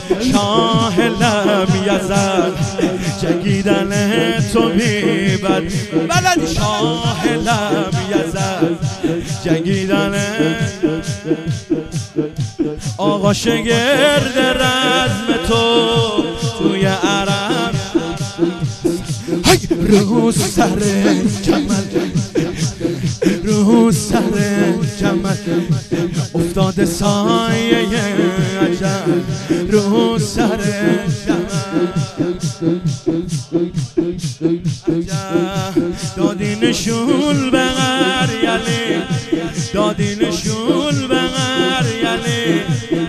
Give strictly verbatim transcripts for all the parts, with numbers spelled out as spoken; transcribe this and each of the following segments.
شاه لم یزل جگیدن تو بی بد بلد شاه لم یزل جگیدن آقا شگرد رزم تو توی عرب رو سر جمل رو سر جمل افتاده سایه عجل رو سر جمل دادی نشون به غریلی دادی نشون به غریلی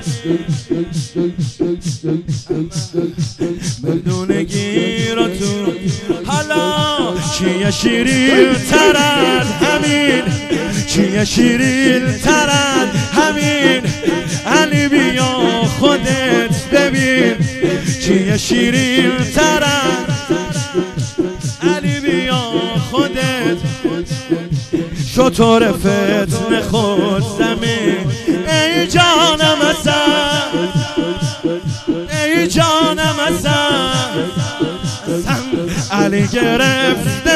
مردونگی را تو حالا چیه شیرین ترد همین چیه شیرین ترد همین علی بیا خودت ببین چیه شیرین ترد علی بیا خودت شطور فتن خود زمین ای جانم ازم ای جانم ازم علی گرفت